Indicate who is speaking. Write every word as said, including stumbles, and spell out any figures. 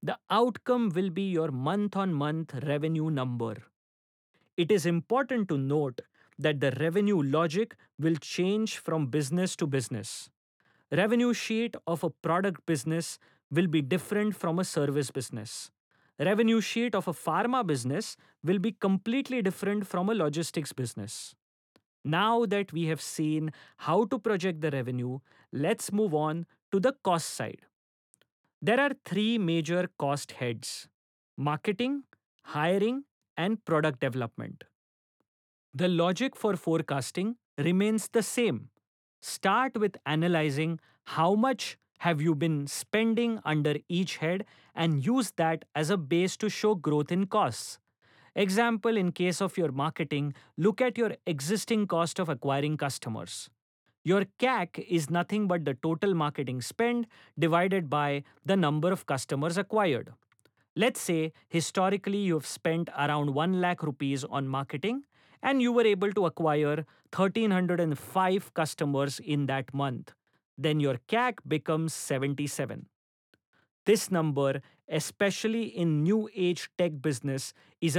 Speaker 1: The outcome will be your month on month revenue number. It is important to note that the revenue logic will change from business to business. Revenue sheet of a product business will be different from a service business. Revenue sheet of a pharma business will be completely different from a logistics business. Now that we have seen how to project the revenue, let's move on to the cost side. There are three major cost heads: marketing, hiring, and product development. The logic for forecasting remains the same. Start with analyzing how much have you been spending under each head and use that as a base to show growth in costs. Example, in case of your marketing, look at your existing cost of acquiring customers. Your C A C is nothing but the total marketing spend divided by the number of customers acquired. Let's say historically you've spent around one lakh rupees on marketing and you were able to acquire one thousand three hundred five customers in that month. Then your C A C becomes seventy-seven. This number, especially in new age tech business, is